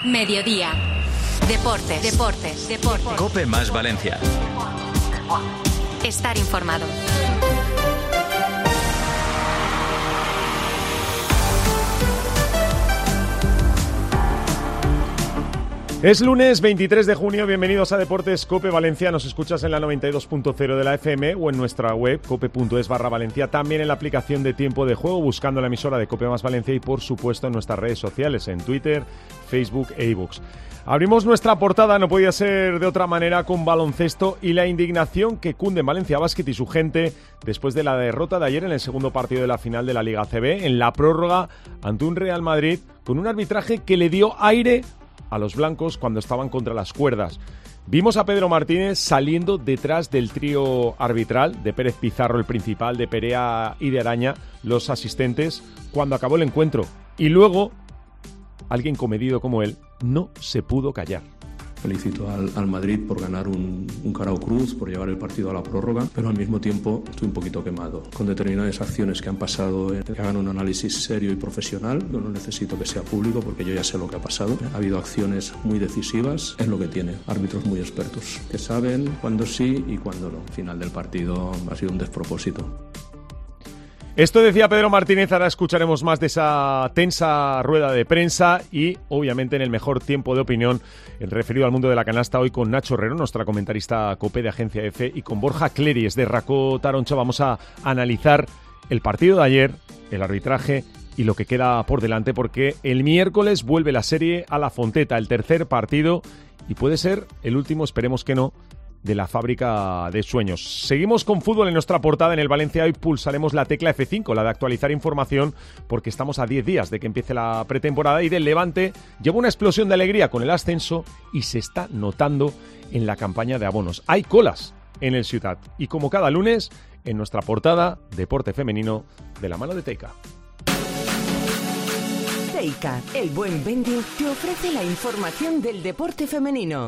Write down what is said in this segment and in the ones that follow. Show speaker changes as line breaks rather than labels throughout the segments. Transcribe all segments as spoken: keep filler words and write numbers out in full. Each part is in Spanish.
Mediodía. Deportes, deportes, deportes.
COPE más Valencia.
Estar informado.
Es lunes veintitrés de junio, bienvenidos a Deportes COPE Valencia. Nos escuchas en la noventa y dos punto cero de la F M o en nuestra web cope punto es barra Valencia, también en la aplicación de Tiempo de Juego, buscando la emisora de COPE más Valencia y por supuesto en nuestras redes sociales, en Twitter, Facebook e iVoox. Abrimos nuestra portada, no podía ser de otra manera, con baloncesto y la indignación que cunde en Valencia Basket y su gente después de la derrota de ayer en el segundo partido de la final de la Liga A C B, en la prórroga ante un Real Madrid con un arbitraje que le dio aire a los blancos cuando estaban contra las cuerdas. Vimos a Pedro Martínez saliendo detrás del trío arbitral, de Pérez Pizarro el principal, de Perea y de Araña los asistentes, cuando acabó el encuentro. Y luego, alguien comedido como él no se pudo callar.
Felicito al, al Madrid por ganar un, un Carao Cruz, por llevar el partido a la prórroga, pero al mismo tiempo estoy un poquito quemado con determinadas acciones que han pasado, eh, que hagan un análisis serio y profesional. Yo no necesito que sea público porque yo ya sé lo que ha pasado. Ha habido acciones muy decisivas, es lo que tiene, árbitros muy expertos, que saben cuándo sí y cuándo no. Al final del partido ha sido un despropósito.
Esto decía Pedro Martínez, ahora escucharemos más de esa tensa rueda de prensa y, obviamente, en el mejor tiempo de opinión, el referido al mundo de la canasta, hoy con Nacho Herrero, nuestra comentarista COPE de Agencia F, y con Borja Cleries de Racó Taroncha. Vamos a analizar el partido de ayer, el arbitraje y lo que queda por delante, porque el miércoles vuelve la serie a la Fonteta, el tercer partido, y puede ser el último, esperemos que no, de la fábrica de sueños. Seguimos con fútbol en nuestra portada. En el Valencia hoy pulsaremos la tecla F cinco, la de actualizar información, porque estamos a diez días de que empiece la pretemporada y del Levante lleva una explosión de alegría con el ascenso y se está notando en la campaña de abonos. Hay colas en el Ciutat y, como cada lunes, en nuestra portada, deporte femenino de la mano de Teika.
Teika, el buen vending, te ofrece la información del deporte femenino.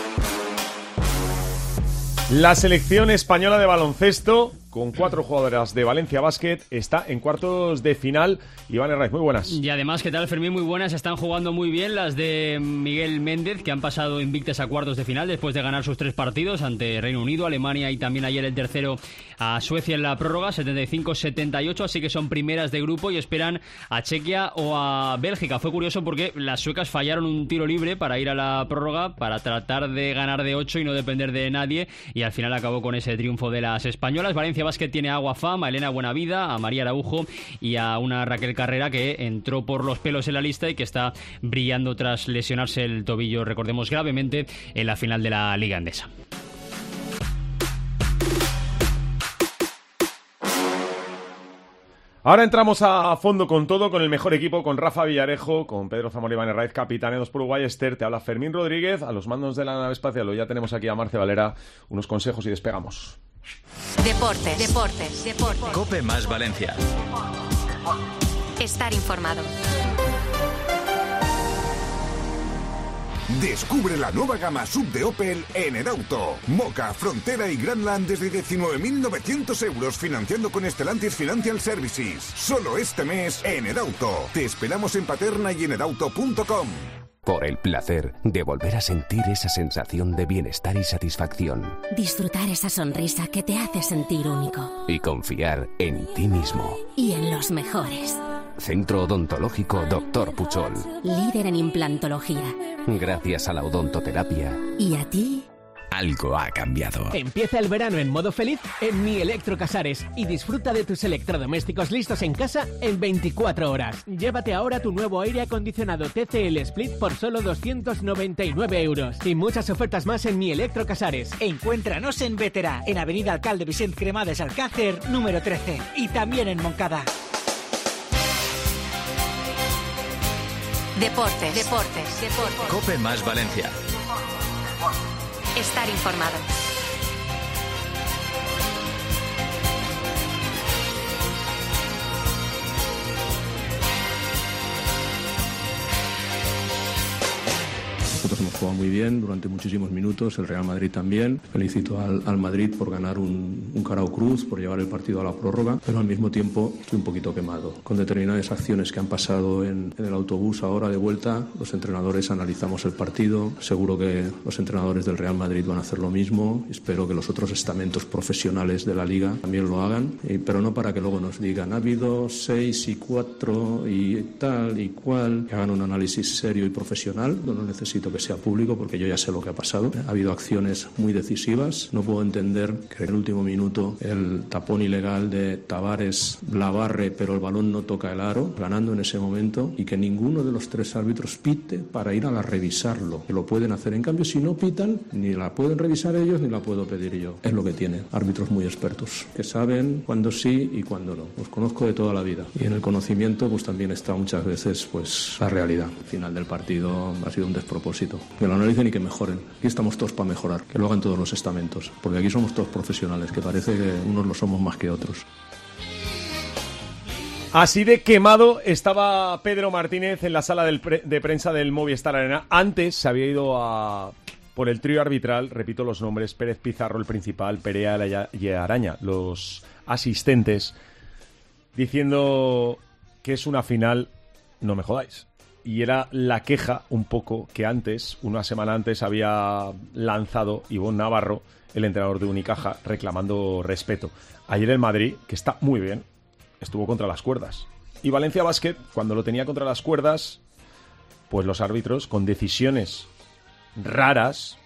La selección española de baloncesto, con cuatro jugadoras de Valencia Basket, está en cuartos de final. Iván Herraiz, muy buenas.
Y además, ¿qué tal, Fermín? Muy buenas. Están jugando muy bien las de Miguel Méndez, que han pasado invictas a cuartos de final después de ganar sus tres partidos ante Reino Unido, Alemania y también ayer el tercero a Suecia en la prórroga, setenta y cinco setenta y ocho, así que son primeras de grupo y esperan a Chequia o a Bélgica. Fue curioso porque las suecas fallaron un tiro libre para ir a la prórroga, para tratar de ganar de ocho y no depender de nadie, y al final acabó con ese triunfo de las españolas. Valencia Basket tiene a Agua Fam, a Elena Buenavida, a María Araujo y a una Raquel Carrera que entró por los pelos en la lista y que está brillando tras lesionarse el tobillo, recordemos, gravemente en la final de la Liga Endesa.
Ahora entramos a fondo con todo, con el mejor equipo, con Rafa Villarejo, con Pedro Zamora y Iván Herraiz, capitaneados por Uruguay Ester. Te habla Fermín Rodríguez, a los mandos de la nave espacial. Hoy ya tenemos aquí a Marce Valera, unos consejos y despegamos.
Deportes, deportes, deportes.
COPE más Valencia.
Estar informado.
Descubre la nueva gama sub de Opel en Edauto. Moka, Frontera y Grandland desde diecinueve mil novecientos euros financiando con Stellantis Financial Services. Solo este mes en Edauto. Te esperamos en Paterna y en edauto punto com.
Por el placer de volver a sentir esa sensación de bienestar y satisfacción.
Disfrutar esa sonrisa que te hace sentir único.
Y confiar en ti mismo.
Y en los mejores.
Centro Odontológico doctor Puchol.
Líder en implantología.
Gracias a la odontoterapia.
¿Y a ti?
Algo ha cambiado.
Empieza el verano en modo feliz en Mi Electrocasares y disfruta de tus electrodomésticos listos en casa en veinticuatro horas. Llévate ahora tu nuevo aire acondicionado T C L Split por solo doscientos noventa y nueve euros. Y muchas ofertas más en Mi Electrocasares.
Encuéntranos en Vétera, en Avenida Alcalde Vicente Cremades Alcácer, número trece. Y también en Moncada.
Deportes, deportes, deportes.
COPE más Valencia.
Estar informado.
Nosotros hemos jugado muy bien durante muchísimos minutos, el Real Madrid también. Felicito al, al Madrid por ganar un, un Carao Cruz, por llevar el partido a la prórroga, pero al mismo tiempo estoy un poquito quemado. Con determinadas acciones que han pasado en, en el autobús ahora de vuelta, los entrenadores analizamos el partido. Seguro que los entrenadores del Real Madrid van a hacer lo mismo. Espero que los otros estamentos profesionales de la Liga también lo hagan, y, pero no para que luego nos digan ha habido seis y cuatro y tal y cual, que hagan un análisis serio y profesional. No necesito que sea público porque yo ya sé lo que ha pasado. Ha habido acciones muy decisivas. No puedo entender que en el último minuto el tapón ilegal de Tavares la barre pero el balón no toca el aro, ganando en ese momento, y que ninguno de los tres árbitros pite para ir a la revisarlo, que lo pueden hacer. En cambio, si no pitan, ni la pueden revisar ellos ni la puedo pedir yo. Es lo que tiene. Árbitros muy expertos, que saben cuándo sí y cuándo no. Los conozco de toda la vida. Y en el conocimiento pues también está muchas veces pues la realidad. Al final del partido ha sido un despropósito. Que lo analicen y que mejoren. Aquí estamos todos para mejorar. Que lo hagan todos los estamentos. Porque aquí somos todos profesionales, que parece que unos lo somos más que otros.
Así de quemado estaba Pedro Martínez en la sala del pre- de prensa del Movistar Arena. Antes se había ido a... por el trío arbitral, repito los nombres: Pérez Pizarro, el principal, Perea y Araña, los asistentes, diciendo que es una final, no me jodáis. Y era la queja un poco que antes, una semana antes, había lanzado Ivonne Navarro, el entrenador de Unicaja, reclamando respeto. Ayer el Madrid, que está muy bien, estuvo contra las cuerdas. Y Valencia Basket, cuando lo tenía contra las cuerdas, pues los árbitros, con decisiones raras,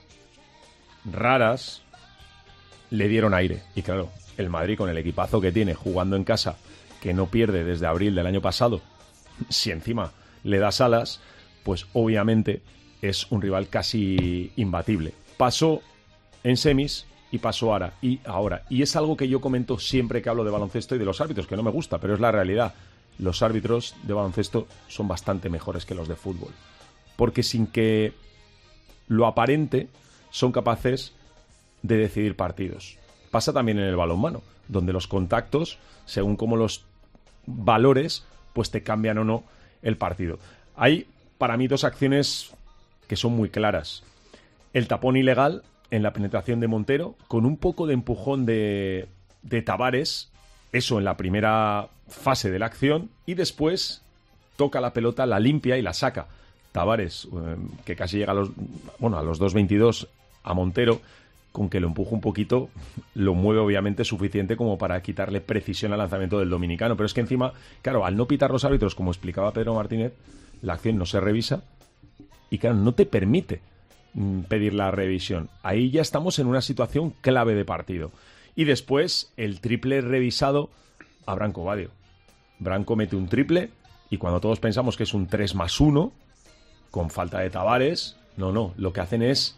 raras, le dieron aire. Y claro, el Madrid, con el equipazo que tiene, jugando en casa, que no pierde desde abril del año pasado, si encima le das alas, pues obviamente es un rival casi imbatible. Pasó en semis y pasó ahora y ahora. Y es algo que yo comento siempre que hablo de baloncesto y de los árbitros, que no me gusta, pero es la realidad. Los árbitros de baloncesto son bastante mejores que los de fútbol. Porque sin que lo aparente, son capaces de decidir partidos. Pasa también en el balonmano, donde los contactos, según como los valores, pues te cambian o no el partido. Hay, para mí, dos acciones que son muy claras. El tapón ilegal en la penetración de Montero, con un poco de empujón de, de Tavares, eso en la primera fase de la acción, y después toca la pelota, la limpia y la saca. Tavares, eh, que casi llega a los, bueno, a los dos veintidós, a Montero, con que lo empuja un poquito, lo mueve obviamente suficiente como para quitarle precisión al lanzamiento del dominicano. Pero es que encima, claro, al no pitar los árbitros, como explicaba Pedro Martínez, la acción no se revisa y claro, no te permite mm, pedir la revisión. Ahí ya estamos en una situación clave de partido. Y después, el triple revisado a Branco Badio. Branco mete un triple y cuando todos pensamos que es un tres más uno, con falta de Tavares, no, no, lo que hacen es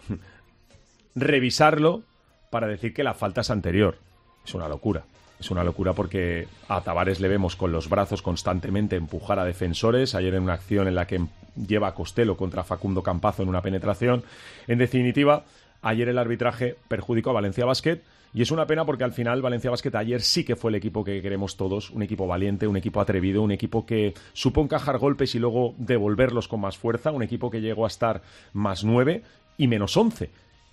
revisarlo para decir que la falta es anterior. Es una locura. Es una locura porque a Tavares le vemos con los brazos constantemente empujar a defensores. Ayer en una acción en la que lleva a Costello contra Facundo Campazo en una penetración. En definitiva, ayer el arbitraje perjudicó a Valencia Basket. Y es una pena porque al final Valencia Basket ayer sí que fue el equipo que queremos todos. Un equipo valiente, un equipo atrevido, un equipo que supo encajar golpes y luego devolverlos con más fuerza. Un equipo que llegó a estar más nueve y menos once.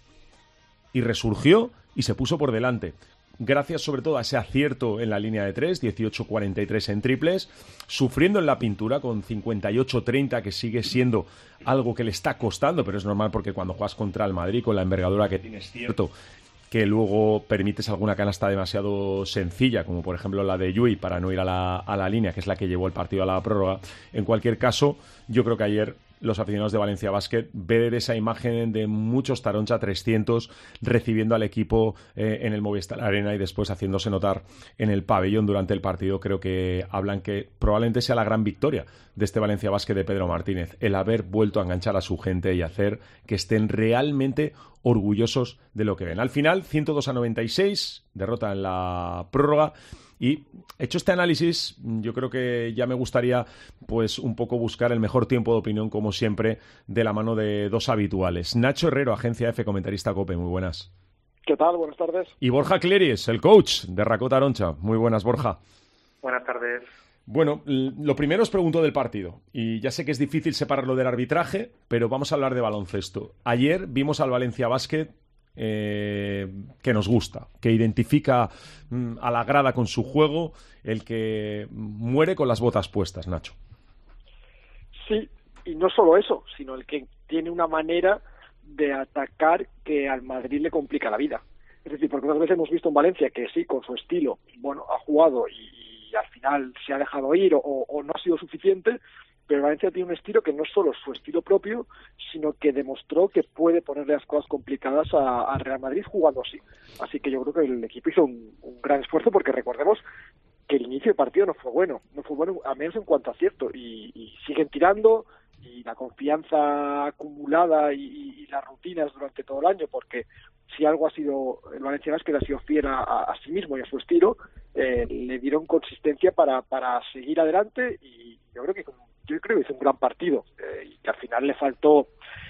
Y resurgió y se puso por delante. Gracias sobre todo a ese acierto en la línea de tres, dieciocho cuarenta y tres en triples, sufriendo en la pintura con cincuenta y ocho treinta, que sigue siendo algo que le está costando, pero es normal porque cuando juegas contra el Madrid, con la envergadura que tiene, es cierto que luego permites alguna canasta demasiado sencilla, como por ejemplo la de Yui, para no ir a la, a la línea, que es la que llevó el partido a la prórroga. En cualquier caso, yo creo que ayer los aficionados de Valencia Basket, ver esa imagen de muchos Taroncha trescientos recibiendo al equipo eh, en el Movistar Arena y después haciéndose notar en el pabellón durante el partido, creo que hablan que probablemente sea la gran victoria de este Valencia Basket de Pedro Martínez, el haber vuelto a enganchar a su gente y hacer que estén realmente orgullosos de lo que ven. Al final, ciento dos a noventa y seis, derrota en la prórroga. Y hecho este análisis, yo creo que ya me gustaría pues un poco buscar el mejor tiempo de opinión, como siempre, de la mano de dos habituales. Nacho Herrero, Agencia F, comentarista COPE, muy buenas.
¿Qué tal? Buenas tardes.
Y Borja Cleries, el coach de Racó Taroncha. Muy buenas, Borja.
Buenas tardes.
Bueno, lo primero os pregunto del partido, y ya sé que es difícil separarlo del arbitraje, pero vamos a hablar de baloncesto. Ayer vimos al Valencia Basket eh, que nos gusta, que identifica mm, a la grada con su juego, el que muere con las botas puestas, Nacho.
Sí, y no solo eso, sino el que tiene una manera de atacar que al Madrid le complica la vida. Es decir, porque otras veces hemos visto en Valencia que sí, con su estilo, bueno, ha jugado y, y al final se ha dejado ir o, o no ha sido suficiente, pero Valencia tiene un estilo que no solo es su estilo propio, sino que demostró que puede ponerle las cosas complicadas a, a Real Madrid jugando así. Así que yo creo que el equipo hizo un, un gran esfuerzo, porque recordemos que el inicio del partido no fue bueno, no fue bueno al menos en cuanto a acierto, y, y siguen tirando, y la confianza acumulada y, y, y las rutinas durante todo el año, porque si algo ha sido el Valencia Basket, ha sido fiel a, a, a sí mismo y a su estilo, eh, le dieron consistencia para, para seguir adelante, y yo creo que yo creo que hizo un gran partido, eh, y que al final le faltó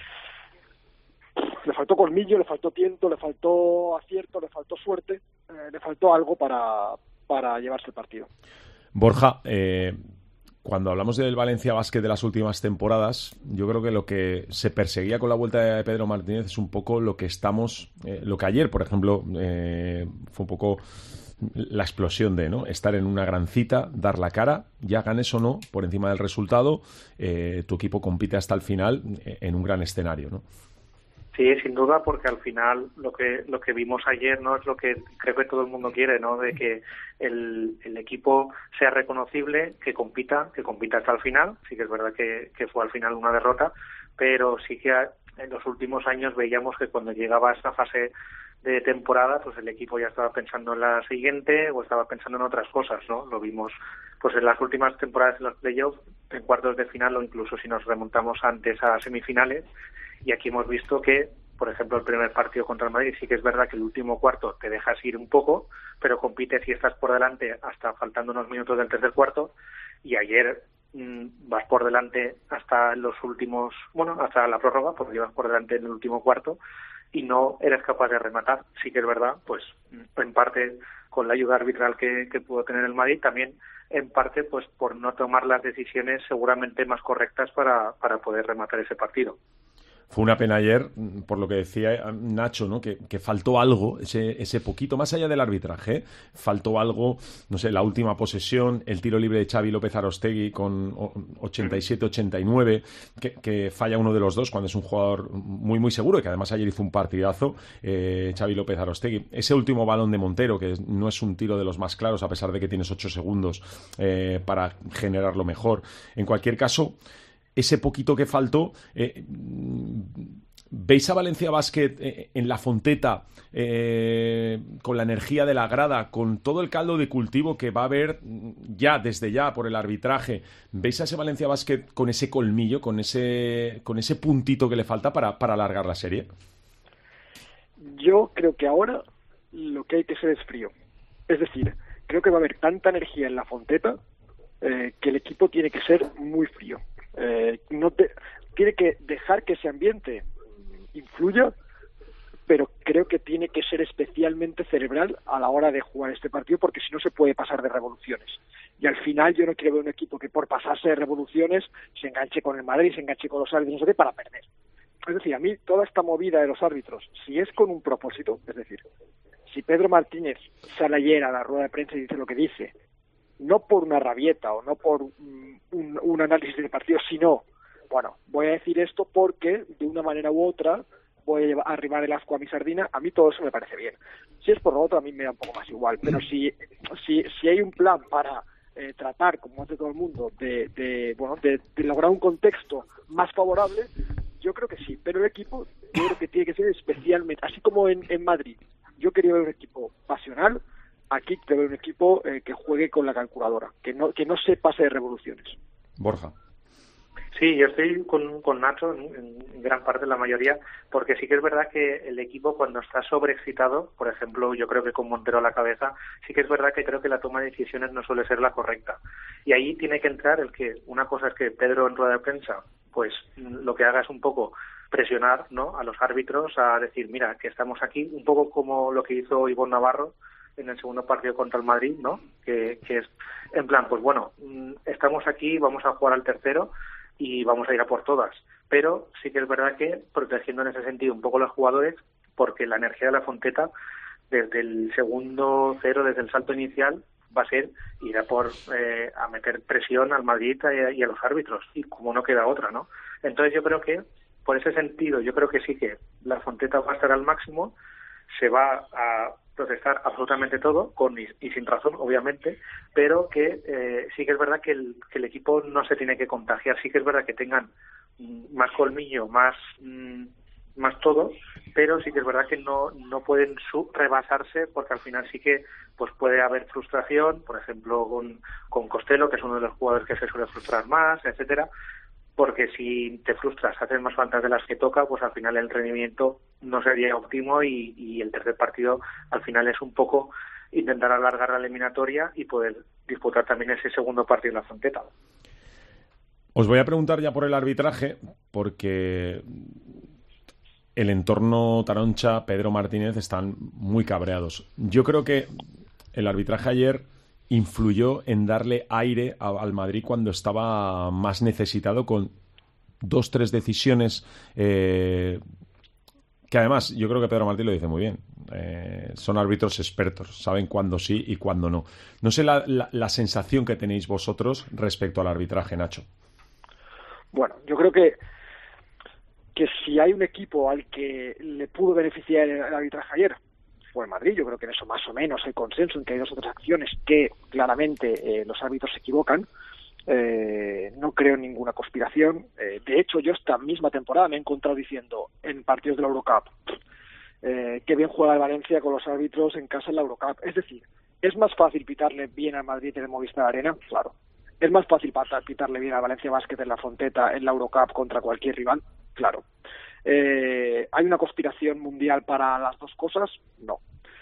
le faltó colmillo, le faltó tiento, le faltó acierto, le faltó suerte, eh, le faltó algo para, para llevarse el partido.
Borja, eh, cuando hablamos del Valencia Basket de las últimas temporadas, yo creo que lo que se perseguía con la vuelta de Pedro Martínez es un poco lo que estamos, eh, lo que ayer, por ejemplo, eh, fue un poco la explosión de, ¿no?, estar en una gran cita, dar la cara, ya ganes o no, por encima del resultado, eh, tu equipo compite hasta el final en un gran escenario, ¿no?
Sí, sin duda, porque al final lo que lo que vimos ayer no es lo que creo que todo el mundo quiere, ¿no? De que el, el equipo sea reconocible, que compita, que compita hasta el final. Sí que es verdad que, que fue al final una derrota, pero sí que en los últimos años veíamos que cuando llegaba a esta fase de temporada, pues el equipo ya estaba pensando en la siguiente o estaba pensando en otras cosas, ¿no? Lo vimos pues en las últimas temporadas en los playoffs, en cuartos de final, o incluso si nos remontamos antes a semifinales. Y aquí hemos visto que, por ejemplo, el primer partido contra el Madrid, sí que es verdad que el último cuarto te dejas ir un poco, pero compites y estás por delante hasta faltando unos minutos del tercer cuarto, y ayer mmm, vas por delante hasta los últimos, bueno, hasta la prórroga, porque ibas por delante en el último cuarto, y no eres capaz de rematar. Sí que es verdad, pues en parte con la ayuda arbitral que, que pudo tener el Madrid, también en parte pues por no tomar las decisiones seguramente más correctas para, para poder rematar ese partido.
Fue una pena ayer, por lo que decía Nacho, ¿no?, que, que faltó algo, ese, ese poquito, más allá del arbitraje, ¿eh? Faltó algo, no sé, la última posesión, el tiro libre de Xavi López Arostegui con ochenta y siete ochenta y nueve, que, que falla uno de los dos cuando es un jugador muy, muy seguro, y que además ayer hizo un partidazo, eh, Xavi López Arostegui. Ese último balón de Montero, que no es un tiro de los más claros, a pesar de que tienes ocho segundos eh, para generarlo mejor. En cualquier caso, ese poquito que faltó, eh, ¿veis a Valencia Basket eh, en la Fonteta eh, con la energía de la grada, con todo el caldo de cultivo que va a haber ya, desde ya, por el arbitraje? ¿Veis a ese Valencia Basket con ese colmillo, con ese, con ese puntito que le falta para, para alargar la serie?
Yo creo que ahora lo que hay que ser es frío. Es decir, creo que va a haber tanta energía en la Fonteta eh, que el equipo tiene que ser muy frío. Eh, no te, tiene que dejar que ese ambiente influya, pero creo que tiene que ser especialmente cerebral a la hora de jugar este partido, porque si no se puede pasar de revoluciones, y al final yo no quiero ver un equipo que por pasarse de revoluciones se enganche con el Madrid, se enganche con los árbitros, no sé qué, para perder. Es decir, a mí toda esta movida de los árbitros, si es con un propósito, es decir, si Pedro Martínez sale ayer a la rueda de prensa y dice lo que dice, no por una rabieta o no por un, un, un análisis del partido, sino, bueno, voy a decir esto porque de una manera u otra voy a llevar, a arribar el asco a mi sardina, a mí todo eso me parece bien. Si es por lo otro, a mí me da un poco más igual, pero si si, si hay un plan para eh, tratar, como hace todo el mundo, de, de bueno de, de lograr un contexto más favorable, yo creo que sí, pero el equipo yo creo que tiene que ser especialmente, así como en, en Madrid, yo quería ver un equipo pasional. Aquí te veo un equipo eh, que juegue con la calculadora, que no que no se pase de revoluciones.
Borja.
Sí, yo estoy con, con Nacho en, en gran parte, la mayoría, porque sí que es verdad que el equipo cuando está sobreexcitado, por ejemplo, yo creo que con Montero a la cabeza, sí que es verdad que creo que la toma de decisiones no suele ser la correcta. Y ahí tiene que entrar el que, una cosa es que Pedro en rueda de prensa, pues lo que haga es un poco presionar, ¿no?, a los árbitros a decir, mira, que estamos aquí, un poco como lo que hizo Ivonne Navarro, en el segundo partido contra el Madrid, ¿no? Que, que es en plan, pues bueno, estamos aquí, vamos a jugar al tercero y vamos a ir a por todas. Pero sí que es verdad que protegiendo en ese sentido un poco a los jugadores, porque la energía de la Fonteta, desde el segundo cero, desde el salto inicial, va a ser ir a por eh, a meter presión al Madrid y a los árbitros, y como no queda otra, ¿no? Entonces yo creo que, por ese sentido, yo creo que sí que la Fonteta va a estar al máximo, se va a protestar absolutamente todo, con y, y sin razón, obviamente, pero que eh, sí que es verdad que el, que el equipo no se tiene que contagiar, sí que es verdad que tengan mm, más colmillo, más mm, más todo, pero sí que es verdad que no no pueden su rebasarse, porque al final sí que pues puede haber frustración, por ejemplo con, con Costello, que es uno de los jugadores que se suele frustrar más, etcétera, porque si te frustras, haces más faltas de las que toca, pues al final el rendimiento no sería óptimo y, y el tercer partido al final es un poco intentar alargar la eliminatoria y poder disputar también ese segundo partido en la Fonteta.
Os voy a preguntar ya por el arbitraje, porque el entorno Taroncha, Pedro Martínez están muy cabreados. Yo creo que el arbitraje ayer influyó en darle aire a, al Madrid cuando estaba más necesitado, con dos, tres decisiones eh, que además yo creo que Pedro Martínez lo dice muy bien. Eh, son árbitros expertos, saben cuándo sí y cuándo no. No sé la, la, la sensación que tenéis vosotros respecto al arbitraje, Nacho.
Bueno, yo creo que que si hay un equipo al que le pudo beneficiar el arbitraje ayer, fue el Madrid. Yo creo que en eso más o menos hay consenso, en que hay dos otras acciones que claramente eh, los árbitros se equivocan. Eh, no creo en ninguna conspiración. Eh, de hecho, yo esta misma temporada me he encontrado diciendo en partidos de la Eurocup eh, que bien juega el Valencia con los árbitros en casa en la Eurocup. Es decir, ¿es más fácil pitarle bien al Madrid en el Movistar Arena? Claro. ¿Es más fácil pitarle bien al Valencia Basket en la Fonteta en la Eurocup contra cualquier rival? Claro. Eh, ¿Hay una conspiración mundial para las dos cosas? No.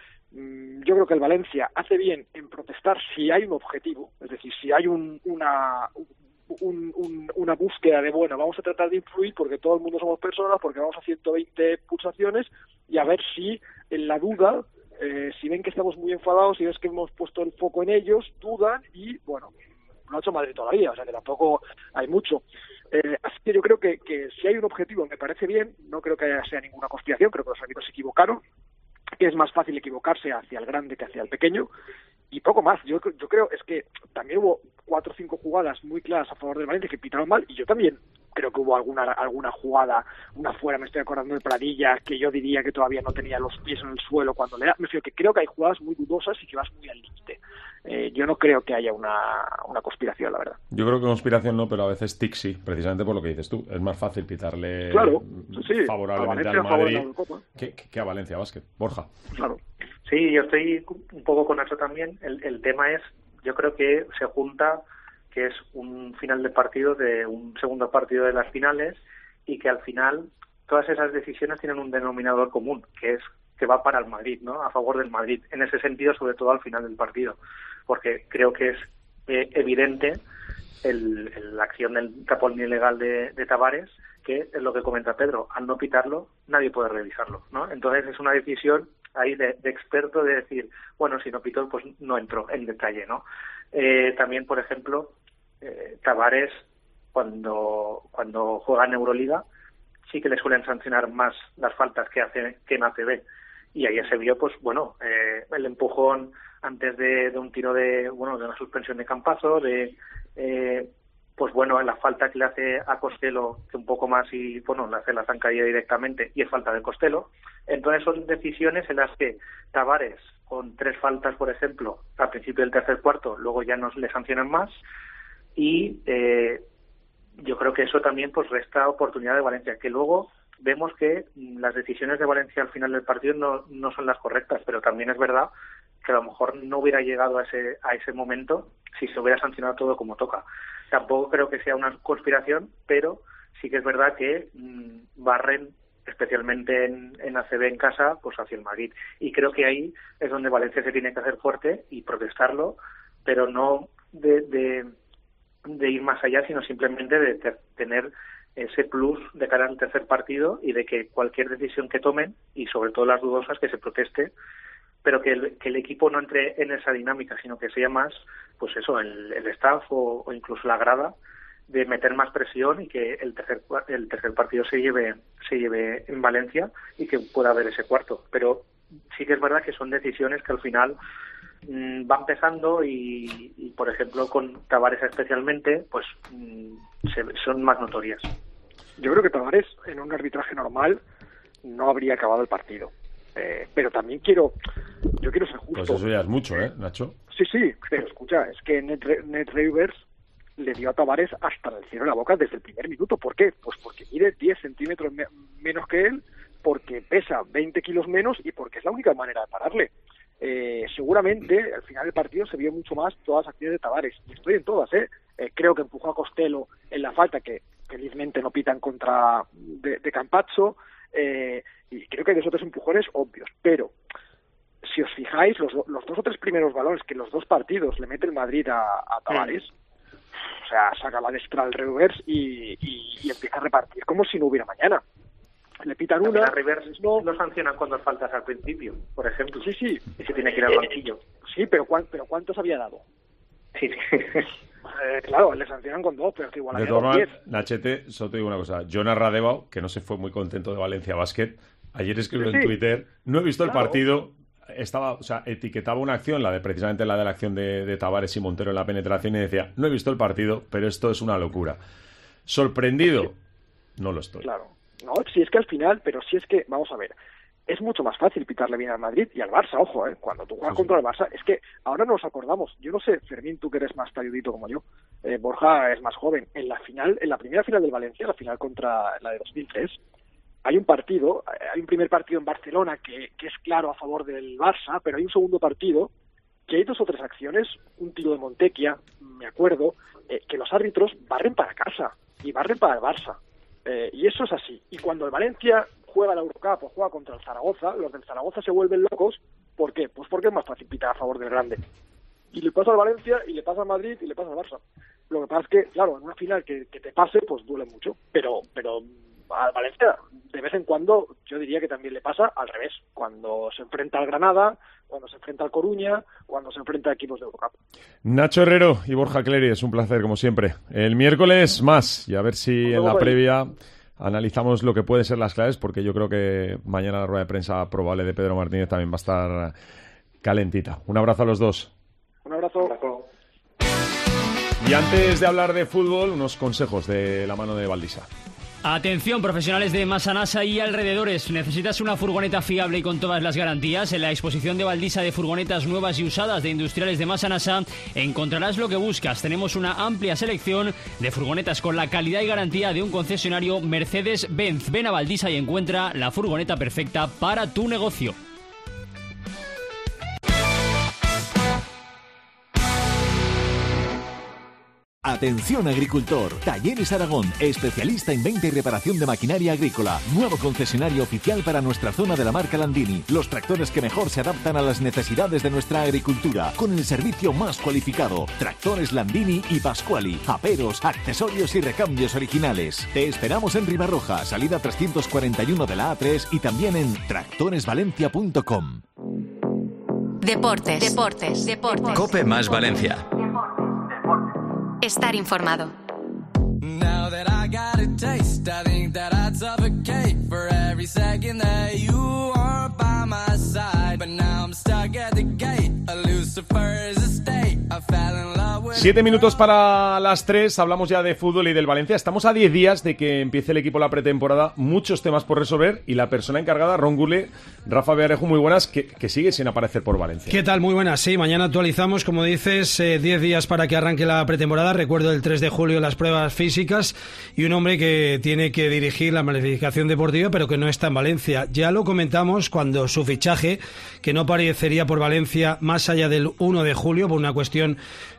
Mm, yo creo que el Valencia hace bien en protestar si hay un objetivo, es decir, si hay un, una, un, un, una búsqueda de, bueno, vamos a tratar de influir porque todo el mundo somos personas, porque vamos a ciento veinte pulsaciones y a ver si en la duda, eh, si ven que estamos muy enfadados, si ves que hemos puesto el foco en ellos, dudan y, bueno, lo ha hecho Madrid todavía, o sea que tampoco hay mucho. Eh, así que yo creo que, que si hay un objetivo me parece bien, no creo que sea ninguna conspiración, creo que los árbitros se equivocaron, que es más fácil equivocarse hacia el grande que hacia el pequeño, y poco más. Yo, yo creo es que también hubo cuatro o cinco jugadas muy claras a favor del Valencia que pitaron mal, y yo también creo que hubo alguna alguna jugada, una fuera, me estoy acordando de Pradilla, que yo diría que todavía no tenía los pies en el suelo cuando le da. Me refiero que creo que hay jugadas muy dudosas y que vas muy al límite. Eh, yo no creo que haya una, una conspiración, la verdad.
Yo creo que conspiración no, pero a veces tic sí, precisamente por lo que dices tú. Es más fácil pitarle
claro, sí,
favorablemente
al
Madrid que, que, que a Valencia Basket. Borja.
Claro.
Sí, yo estoy un poco con eso también. El, el tema es, yo creo que se junta que es un final de partido de un segundo partido de las finales y que al final todas esas decisiones tienen un denominador común, que es que va para el Madrid, ¿no? A favor del Madrid. En ese sentido, sobre todo al final del partido, porque creo que es eh, evidente el, el, la acción del tapón ilegal de, de Tavares, que es lo que comenta Pedro, al no pitarlo nadie puede revisarlo, ¿no? Entonces es una decisión ahí de, de experto de decir, bueno, si no pitó, pues no entró en detalle, ¿no? Eh, también, por ejemplo, eh, Tavares, cuando cuando juega en Euroliga, sí que le suelen sancionar más las faltas que hace que en A C B. Y ayer se vio, pues bueno, eh, el empujón antes de, de un tiro de, bueno, de una suspensión de Campazzo, de, eh, pues bueno, la falta que le hace a Costello, que un poco más y, bueno, le hace la zancadilla directamente y es falta de Costello. Entonces son decisiones en las que Tavares, con tres faltas, por ejemplo, al principio del tercer cuarto, luego ya no le sancionan más y eh, yo creo que eso también pues resta oportunidad de Valencia, que luego vemos que las decisiones de Valencia al final del partido no, no son las correctas, pero también es verdad que a lo mejor no hubiera llegado a ese a ese momento si se hubiera sancionado todo como toca. Tampoco creo que sea una conspiración, pero sí que es verdad que mmm, barren especialmente en, en A C B en casa, pues hacia el Madrid. Y creo que ahí es donde Valencia se tiene que hacer fuerte y protestarlo, pero no de, de, de ir más allá, sino simplemente de ter, tener ese plus de cara al tercer partido y de que cualquier decisión que tomen, y sobre todo las dudosas, que se proteste pero que el, que el equipo no entre en esa dinámica, sino que sea más, pues eso, el, el staff o, o incluso la grada, de meter más presión y que el tercer el tercer partido se lleve se lleve en Valencia y que pueda haber ese cuarto. Pero sí que es verdad que son decisiones que al final mmm, van pesando y, y, por ejemplo, con Tavares especialmente, pues mmm, se, son más notorias.
Yo creo que Tavares, en un arbitraje normal, no habría acabado el partido. Eh, pero también quiero yo quiero ser justo.
Pues eso ya es mucho, ¿eh, Nacho?
Sí, sí, pero escucha, es que Ned, Ned Reuvers le dio a Tavares hasta el cielo en la boca desde el primer minuto. ¿Por qué? Pues porque mide diez centímetros me- menos que él, porque pesa veinte kilos menos y porque es la única manera de pararle. Eh, seguramente al final del partido se vio mucho más todas las acciones de Tavares, y estoy en todas, ¿eh? eh creo que empujó a Costello en la falta que felizmente no pitan contra de, de Campazzo, eh, y creo que hay dos o tres empujones obvios, pero si os fijáis, los, los dos o tres primeros balones que los dos partidos le mete el Madrid a, a Tavares, o sea, saca la destra al Reuvers y, y, y empieza a repartir como si no hubiera mañana. Le pitan una...
A Rivers no lo sancionan cuando faltas al principio, por ejemplo.
Sí, sí.
Y se tiene que ir al banquillo.
Sí, pero, ¿cuán, pero ¿cuántos había dado?
Sí, sí.
Eh, claro, le sancionan con dos, pero es que igual
De
había
todas
dado
maneras,
diez.
Nachete, solo te digo una cosa. Jonas Radevao, que no se fue muy contento de Valencia Basket, ayer escribió
Sí,
en
sí.
Twitter, no he visto el
Claro.
partido, estaba, o sea, etiquetaba una acción, la de precisamente la de la acción de, de Tavares y Montero en la penetración, y decía, no he visto el partido, pero esto es una locura. ¿Sorprendido? No lo estoy.
Claro. No, si es que al final, pero si es que, vamos a ver, es mucho más fácil pitarle bien al Madrid y al Barça, ojo, ¿eh? Cuando tú juegas
Sí, sí.
contra el Barça, es que ahora no nos acordamos, yo no sé, Fermín, tú que eres más talludito como yo, eh, Borja es más joven, en la final, en la primera final del Valencia, la final contra la de dos mil tres, hay un partido, eh, hay un primer partido en Barcelona que, que es claro a favor del Barça, pero hay un segundo partido que hay dos o tres acciones, un tiro de Montequia, me acuerdo, eh, que los árbitros barren para casa y barren para el Barça. Eh, y eso es así. Y cuando el Valencia juega la Eurocup o juega contra el Zaragoza, los del Zaragoza se vuelven locos. ¿Por qué? Pues porque es más fácil pitar a favor del grande. Y le pasa al Valencia, y le pasa al Madrid, y le pasa al Barça. Lo que pasa es que, claro, en una final que, que te pase, pues duele mucho. Pero, pero al Valencia, de vez en cuando, yo diría que también le pasa al revés. Cuando se enfrenta al Granada, cuando se enfrenta al Coruña, cuando se enfrenta a equipos de Eurocup.
Nacho Herrero y Borja Clery, es un placer como siempre. El miércoles más, y a ver si en la previa analizamos lo que pueden ser las claves, porque yo creo que mañana la rueda de prensa probable de Pedro Martínez también va a estar calentita. Un abrazo a los dos.
Un abrazo.
Y antes de hablar de fútbol, unos consejos de la mano de Valdisa.
Atención, profesionales de Masanasa y alrededores. ¿Necesitas una furgoneta fiable y con todas las garantías? En la exposición de Valdisa de furgonetas nuevas y usadas de industriales de Masanasa encontrarás lo que buscas. Tenemos una amplia selección de furgonetas con la calidad y garantía de un concesionario Mercedes-Benz. Ven a Valdisa y encuentra la furgoneta perfecta para tu negocio.
Atención agricultor, Talleres Aragón, especialista en venta y reparación de maquinaria agrícola, nuevo concesionario oficial para nuestra zona de la marca Landini, los tractores que mejor se adaptan a las necesidades de nuestra agricultura, con el servicio más cualificado, tractores Landini y Pasquali, aperos, accesorios y recambios originales. Te esperamos en Ribarroja, salida trescientos cuarenta y uno de la A tres y también en tractores valencia punto com.
Deportes, deportes, deportes.
Cope más Valencia.
Estar informado.
Now that I got a taste, I think that I'd suffocate for every second that you are by my side. But now I'm stuck at the gate, a Lucifer is a state. I fell in love with...
Siete minutos para las tres, hablamos ya de fútbol y del Valencia. Estamos a diez días de que empiece el equipo la pretemporada, muchos temas por resolver y la persona encargada, Ron Gule, Rafa Bearejo, muy buenas, que, que sigue sin aparecer por Valencia.
¿Qué tal? Muy buenas, sí, mañana actualizamos, como dices, eh, diez días para que arranque la pretemporada. Recuerdo el tres de julio las pruebas físicas y un hombre que tiene que dirigir la planificación deportiva pero que no está en Valencia. Ya lo comentamos cuando su fichaje, que no aparecería por Valencia más allá del uno de julio por una cuestión fiscal,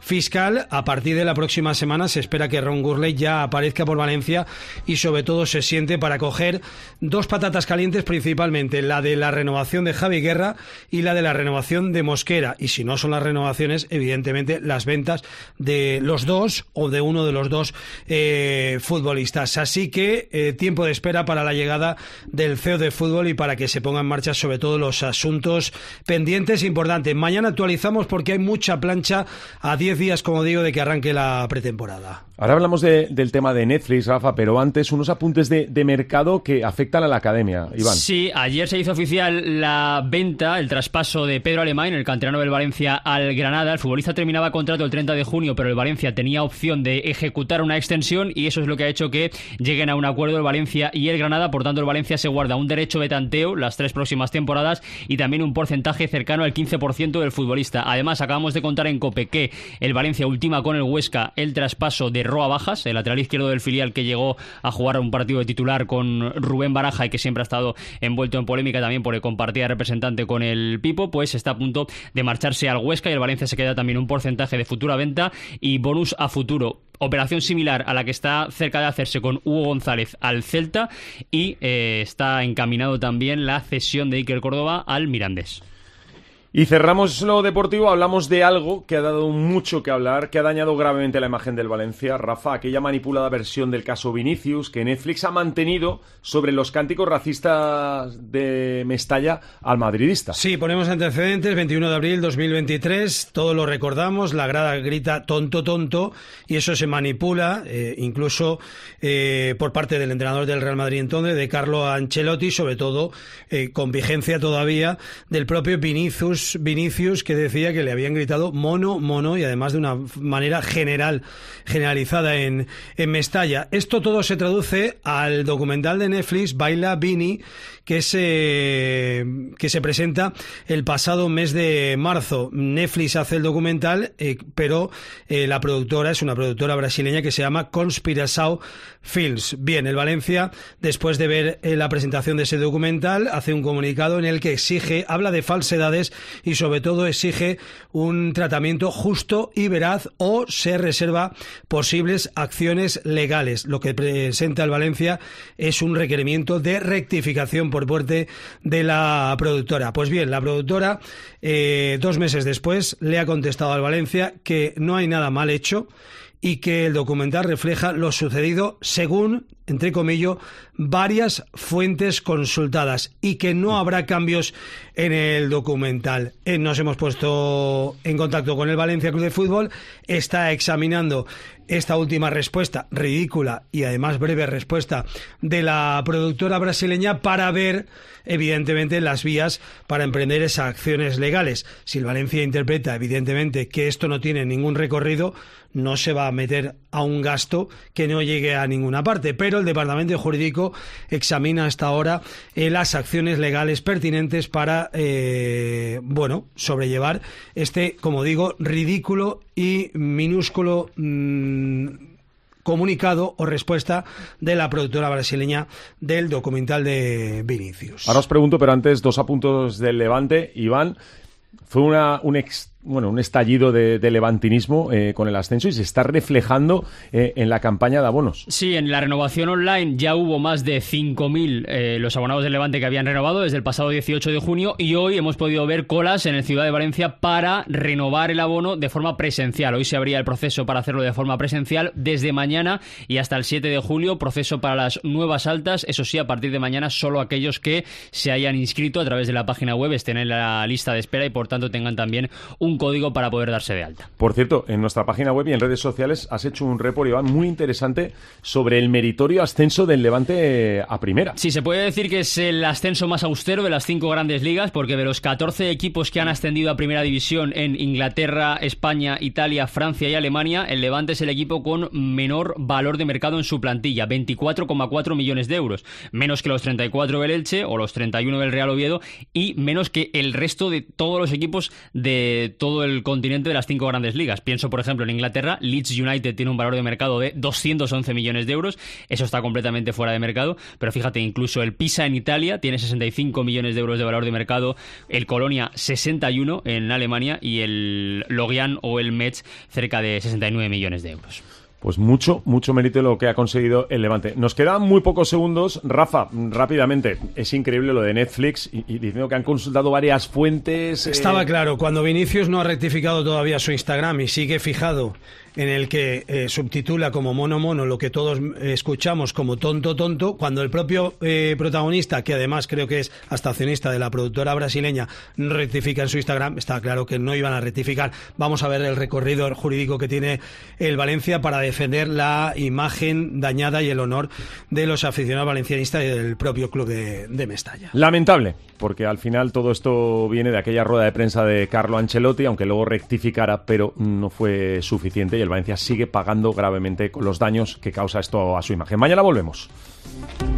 total. A partir de la próxima semana se espera que Ron Gurley ya aparezca por Valencia y sobre todo se siente para coger dos patatas calientes, principalmente la de la renovación de Javi Guerra y la de la renovación de Mosquera. Y si no son las renovaciones, evidentemente las ventas de los dos o de uno de los dos eh, futbolistas. Así que eh, tiempo de espera para la llegada del C E O de fútbol y para que se pongan en marcha sobre todo los asuntos pendientes importantes. Mañana actualizamos porque hay mucha plancha a diez días, como digo, de que arranque la pretemporada.
Ahora hablamos de, del tema de Netflix, Rafa, pero antes unos apuntes de, de mercado que afectan a la academia. Iván.
Sí, ayer se hizo oficial la venta, el traspaso de Pedro Alemán, el canterano del Valencia, al Granada. El futbolista terminaba contrato el treinta de junio, pero el Valencia tenía opción de ejecutar una extensión y eso es lo que ha hecho que lleguen a un acuerdo el Valencia y el Granada. Por tanto, el Valencia se guarda un derecho de tanteo las tres próximas temporadas y también un porcentaje cercano al quince por ciento del futbolista. Además, acabamos de contar en COPE que el Valencia ultima con el Huesca el traspaso de Roa Bajas, el lateral izquierdo del filial que llegó a jugar un partido de titular con Rubén Baraja y que siempre ha estado envuelto en polémica también porque compartía representante con el Pipo, pues está a punto de marcharse al Huesca y el Valencia se queda también un porcentaje de futura venta y bonus a futuro. Operación similar a la que está cerca de hacerse con Hugo González al Celta y eh, está encaminado también la cesión de Iker Córdoba al Mirandés.
Y cerramos lo deportivo, hablamos de algo que ha dado mucho que hablar, que ha dañado gravemente la imagen del Valencia. Rafa, aquella manipulada versión del caso Vinicius que Netflix ha mantenido sobre los cánticos racistas de Mestalla al madridista.
Sí, ponemos antecedentes, veintiuno de abril de dos mil veintitrés, todos lo recordamos, la grada grita tonto, tonto, y eso se manipula, eh, incluso eh, por parte del entrenador del Real Madrid entonces, de Carlo Ancelotti, sobre todo eh, con vigencia todavía del propio Vinicius, Vinicius, que decía que le habían gritado mono, mono, y además de una manera general, generalizada en, en Mestalla. Esto todo se traduce al documental de Netflix, Baila Vini, que se, que se presenta el pasado mes de marzo. Netflix hace el documental, eh, pero eh, la productora es una productora brasileña que se llama Conspiração Films. Bien, el Valencia, después de ver eh, la presentación de ese documental, hace un comunicado en el que exige, habla de falsedades y sobre todo exige un tratamiento justo y veraz o se reserva posibles acciones legales. Lo que presenta el Valencia es un requerimiento de rectificación por parte de la productora. Pues bien, la productora eh, dos meses después le ha contestado al Valencia que no hay nada mal hecho y que el documental refleja lo sucedido según, entre comillas, varias fuentes consultadas y que no habrá cambios en el documental. Eh, nos hemos puesto en contacto con el Valencia Club de Fútbol, está examinando esta última respuesta, ridícula y además breve respuesta de la productora brasileña para ver, evidentemente, las vías para emprender esas acciones legales. Si el Valencia interpreta, evidentemente, que esto no tiene ningún recorrido, no se va a meter a un gasto que no llegue a ninguna parte, pero el Departamento Jurídico examina hasta ahora eh, las acciones legales pertinentes para, eh, bueno, sobrellevar este, como digo, ridículo y minúsculo mmm, comunicado o respuesta de la productora brasileña del documental de Vinicius.
Ahora os pregunto, pero antes dos apuntos del Levante. Iván, fue una, un ex bueno, un estallido de, de levantinismo eh, con el ascenso y se está reflejando eh, en la campaña de abonos.
Sí, en la renovación online ya hubo más de cinco mil eh, los abonados del Levante que habían renovado desde el pasado dieciocho de junio y hoy hemos podido ver colas en el Ciudad de Valencia para renovar el abono de forma presencial. Hoy se abría el proceso para hacerlo de forma presencial desde mañana y hasta el siete de julio, proceso para las nuevas altas. Eso sí, a partir de mañana solo aquellos que se hayan inscrito a través de la página web estén en la lista de espera y por tanto tengan también un un código para poder darse de alta.
Por cierto, en nuestra página web y en redes sociales has hecho un report, Iván, muy interesante sobre el meritorio ascenso del Levante a primera.
Sí, se puede decir que es el ascenso más austero de las cinco grandes ligas, porque de los catorce equipos que han ascendido a primera división en Inglaterra, España, Italia, Francia y Alemania, el Levante es el equipo con menor valor de mercado en su plantilla, veinticuatro coma cuatro millones de euros, menos que los treinta y cuatro del Elche o los treinta y uno del Real Oviedo y menos que el resto de todos los equipos de todo el continente de las cinco grandes ligas. Pienso, por ejemplo, en Inglaterra, Leeds United tiene un valor de mercado de doscientos once millones de euros. Eso está completamente fuera de mercado. Pero fíjate, incluso el Pisa en Italia tiene sesenta y cinco millones de euros de valor de mercado. El Colonia, sesenta y uno en Alemania. Y el Lorient o el Metz, cerca de sesenta y nueve millones de euros.
Pues mucho, mucho mérito lo que ha conseguido el Levante. Nos quedan muy pocos segundos. Rafa, rápidamente, es increíble lo de Netflix y, y diciendo que han consultado varias fuentes.
Estaba
eh...
claro, cuando Vinicius no ha rectificado todavía su Instagram y sigue fijado en el que eh, subtitula como mono mono lo que todos eh, escuchamos como tonto tonto, cuando el propio eh, protagonista, que además creo que es hasta accionista de la productora brasileña, no rectifica en su Instagram, está claro que no iban a rectificar. Vamos a ver el recorrido jurídico que tiene el Valencia para defender la imagen dañada y el honor de los aficionados valencianistas y del propio club de, de Mestalla.
Lamentable, porque al final todo esto viene de aquella rueda de prensa de Carlo Ancelotti, aunque luego rectificara, pero no fue suficiente y el Valencia sigue pagando gravemente con los daños que causa esto a su imagen. Mañana volvemos.